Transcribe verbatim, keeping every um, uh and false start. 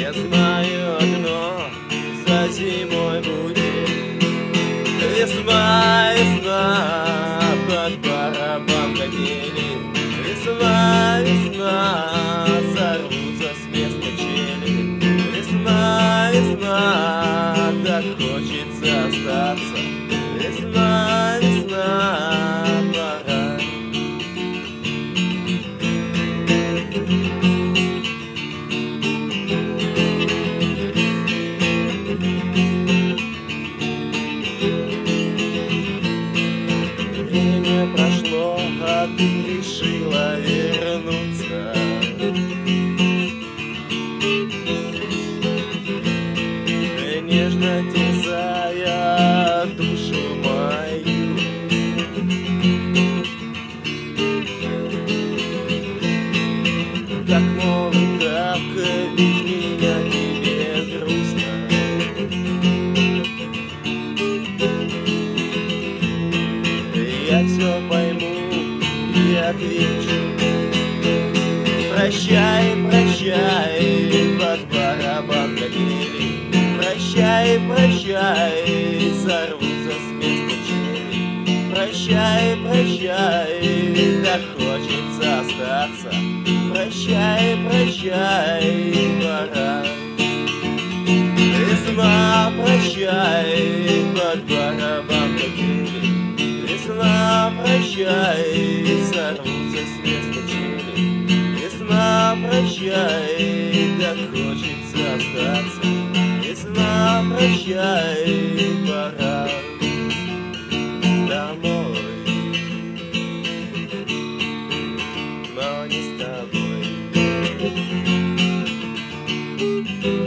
Я знаю одно, за зимой будет весна, весна, под барабан качели. Весна, весна, сорвутся с места чели. Весна, весна, так хочется остаться. Весна, весна, пора. Время прошло, а ты решила вернуться. Нежно терзая душу мою. Так молод, так ведь меня тебе грустно. Я все пойму и отвечу. Прощай, прощай, под барабан качели. Прощай, прощай, сорвутся с места чели. Прощай, прощай, так хочется остаться. Прощай, прощай, пора. Весна, прощай, под барабан качели. Весна, прощай, сорвутся с места чели. Весна, прощай, так хочется остаться. Весна, прощай, пора домой, но не с тобой.